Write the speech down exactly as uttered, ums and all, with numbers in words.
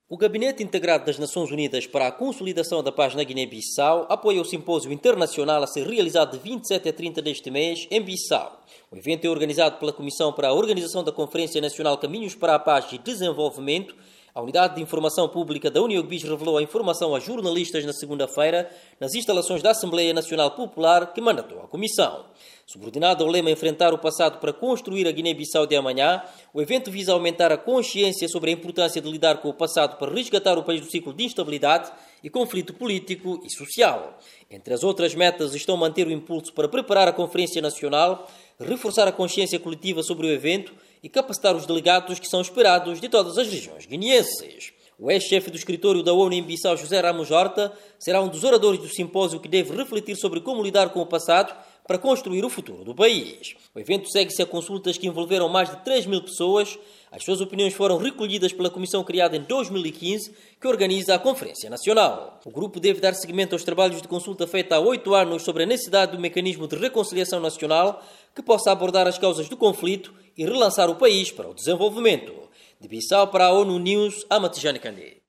O Gabinete Integrado das Nações Unidas para a Consolidação da Paz na Guiné-Bissau apoia o simpósio internacional a ser realizado de vinte e sete a trinta deste mês em Bissau. O evento é organizado pela Comissão para a Organização da Conferência Nacional Caminhos para a Paz e Desenvolvimento. A Unidade de Informação Pública da UNIOGBIS revelou a informação a jornalistas na segunda-feira nas instalações da Assembleia Nacional Popular que mandatou a Comissão. Subordinado ao lema Enfrentar o Passado para Construir a Guiné-Bissau de Amanhã, o evento visa aumentar a consciência sobre a importância de lidar com o passado para resgatar o país do ciclo de instabilidade e conflito político e social. Entre as outras metas estão manter o impulso para preparar a Conferência Nacional, reforçar a consciência coletiva sobre o evento e capacitar os delegados que são esperados de todas as regiões guineenses. O ex-chefe do escritório da ONU em Bissau, José Ramos Horta, será um dos oradores do simpósio que deve refletir sobre como lidar com o passado para construir o futuro do país. O evento segue-se a consultas que envolveram mais de três mil pessoas. As suas opiniões foram recolhidas pela comissão criada em dois mil e quinze, que organiza a Conferência Nacional. O grupo deve dar seguimento aos trabalhos de consulta feita há oito anos sobre a necessidade de um mecanismo de reconciliação nacional que possa abordar as causas do conflito e relançar o país para o desenvolvimento. De Bissau para a ONU News, Amatijane Candé.